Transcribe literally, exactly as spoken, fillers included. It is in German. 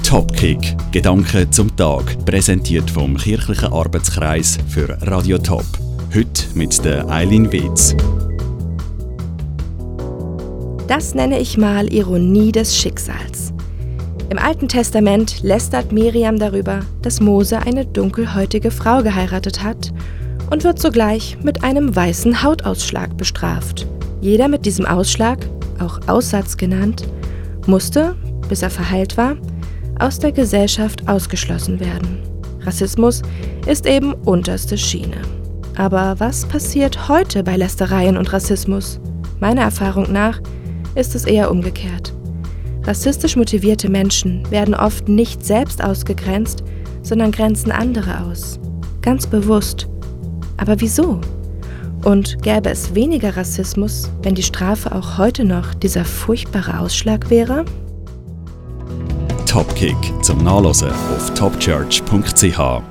Topkick – Gedanken zum Tag, präsentiert vom Kirchlichen Arbeitskreis für Radio Top. Heute mit der Eileen Wetz. Das nenne ich mal Ironie des Schicksals. Im Alten Testament lästert Miriam darüber, dass Mose eine dunkelhäutige Frau geheiratet hat und wird sogleich mit einem weißen Hautausschlag bestraft. Jeder mit diesem Ausschlag, auch Aussatz genannt, musste, bis er verheilt war, aus der Gesellschaft ausgeschlossen werden. Rassismus ist eben unterste Schiene. Aber was passiert heute bei Lästereien und Rassismus? Meiner Erfahrung nach ist es eher umgekehrt. Rassistisch motivierte Menschen werden oft nicht selbst ausgegrenzt, sondern grenzen andere aus. Ganz bewusst. Aber wieso? Und gäbe es weniger Rassismus, wenn die Strafe auch heute noch dieser furchtbare Ausschlag wäre? Topkick zum Nachlesen auf topchurch punkt c h.